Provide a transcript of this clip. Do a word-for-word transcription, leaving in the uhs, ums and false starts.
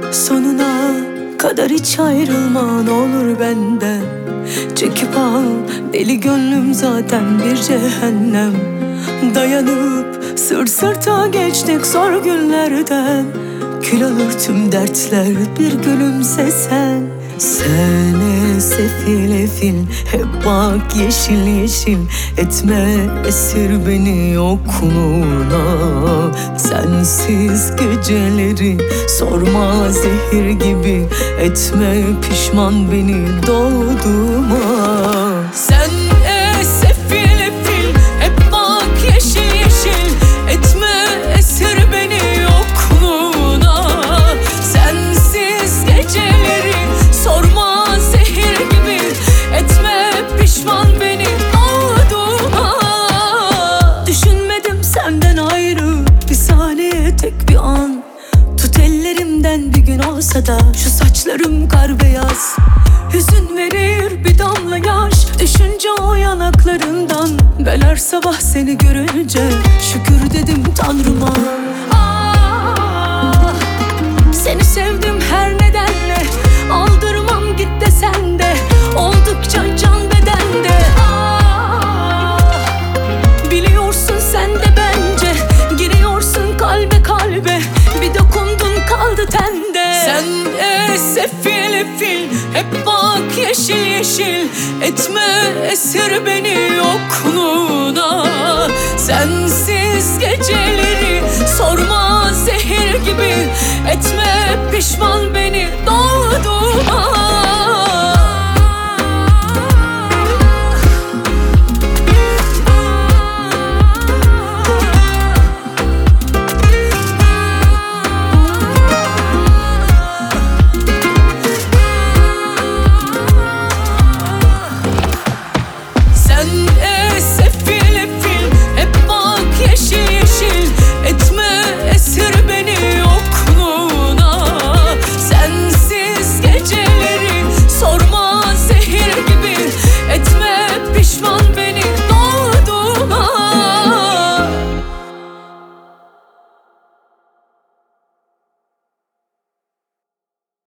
Sonuna kadar hiç ayrılma ne olur benden. Çekip al deli gönlüm zaten bir cehennem. Dayanıp sırt sırta geçtik zor günlerden. Kül alır tüm dertler bir gülümsesen. Sen sefil efil hep bak yeşil yeşil. Etme esir beni yokluğuna. Sensiz geceleri sorma zehir gibi. Etme pişman beni doğduğuma. Sen sefil efil hep bak yeşil yeşil. Etme esir beni yokluğuna. Sensiz geceleri sorma zehir gibi. Etme pişman beni doğduğuma. Düşünmedim senden ayrı bir saniye tek bir an. Tut ellerimden bir gün olsa da şu saçlarım kar beyaz. Hüzün verir bir damla yaş düşünce o yanaklarından. Ben her sabah seni görünce şükür dedim Tanrıma. Ah, seni sevdim her nedenle. Aldırmam git desen de oldukça can bedende. Ah, biliyorsun sen de bence. Giriyorsun kalbe kalbe. Bir dokundun kaldı tende. Sen sefil efil hep bak yeşil yeşil. Etme esir beni yokluğuna. Sensiz geceleri sorma zehir gibi. Etme pişman beni doğduğuma.